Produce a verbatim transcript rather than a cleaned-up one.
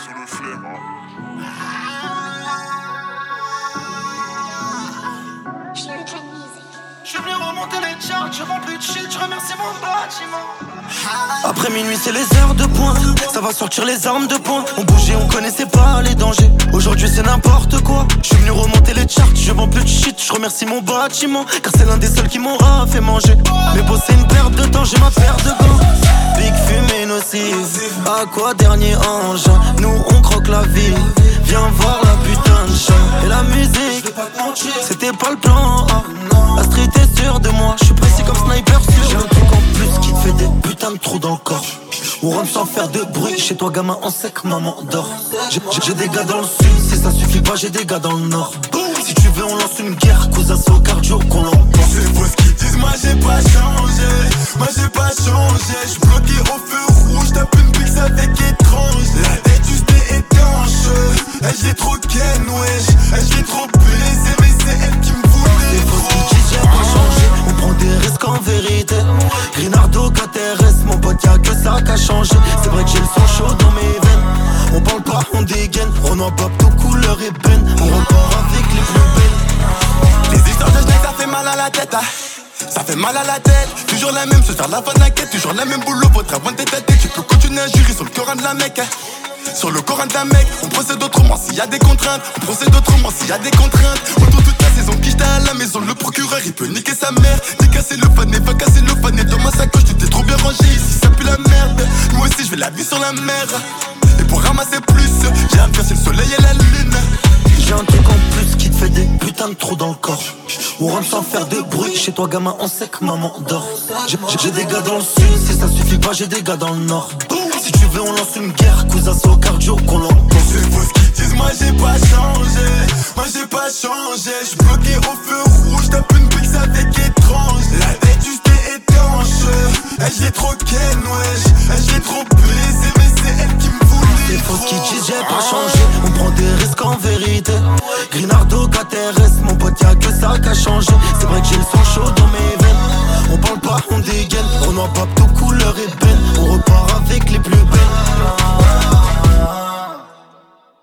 Sous le flemme, hein. Je suis venu remonter les charts, je remplis de shit, je remercie mon bâtiment. Après minuit c'est les heures de pointe, ça va sortir les armes de poing. On bougeait, on connaissait pas les dangers. Aujourd'hui c'est n'importe quoi. Je suis venu remonter les charts, je vends plus de shit, je remercie mon bâtiment. Car c'est l'un des seuls qui m'aura fait manger. Mais bon c'est une perte de temps, j'ai ma paire de gants. Big fumée nocive, à quoi dernier ange? Nous on croque la vie, viens voir la putain de chat. Et la musique, c'était pas le plan A. La street est sûre de moi, je suis précis comme sniper sûr. J'ai un truc en plus qui te fait des putains de trous dans le corps. On rentre sans faire de bruit, chez toi gamin en sec, maman dort. J'ai, j'ai des gars dans le sud, si ça suffit pas j'ai des gars dans le nord. Si tu veux on lance une guerre, cause à au cardio qu'on l'emporte. Je vois ce qu'ils disent, moi j'ai pas changé. Moi j'ai pas changé, j'suis bloqué au feu rouge. Tape une pique avec étrange. La tête juste est étanche. Elle j'ai trop ken, wesh. Elle j'ai trop baisé, mais c'est elle qui me voulait. C'est faux ce qu'ils disent, j'ai pas changé. On prend des risques en vérité. Grinardo, K T R S, mon pote y'a que ça qu'a changé. C'est vrai que j'ai le sang chaud dans mes veines. On parle pas, on dégaine. Renoir, Babto, couleur ébène. On repart avec les plus belles. Les histoires de schneck, ça fait mal à la tête, ah. Ça fait mal à la tête, toujours la même, se faire la fin de la quête. Toujours la même boulot, votre avant de t'étater. Tu peux continuer à jurer sur le Coran de la mec, hein. Sur le Coran d'un mec, on procède autrement s'il y a des contraintes. On procède autrement s'il y a des contraintes. Autour de toute la saison, qui j'étais à la maison. Le procureur, il peut niquer sa mère. Ni casser le fanet, va casser le fanet. Dans ma sacoche, tu t'es trop bien rangé. Ici, ça pue la merde. Moi aussi, je vais la vie sur la mer. Et pour ramasser plus, j'ai à me faire, c'est le soleil et la lune. J'ai un truc en plus qui te fait des putains de trous dans le corps. On rentre sans faire de bruit, chez toi gamin en sec, maman dort. J'ai, j'ai des gars dans le sud, si ça suffit pas j'ai des gars dans le nord. Si tu veux on lance une guerre, cousin c'est au cardio qu'on l'emporte. Je vois ce qu'ils disent, moi j'ai pas changé. Moi j'ai pas changé, j'suis bloqué au feu rouge. Tape une pique avec étrange. La tête juste est étanche. Elle j'ai trop ken, wesh. Elle j'ai trop baisé, mais c'est elle qui me voulait. C'est faux ce qu'ils disent, j'ai pas changé. On prend des risques en vérité. Grinardo, K T R S, mon pote y'a que ça qu'a changé. C'est vrai que j'ai le sang chaud dans mes veines. On parle pas, on dégaine. Renoir, Babto, couleur ébène.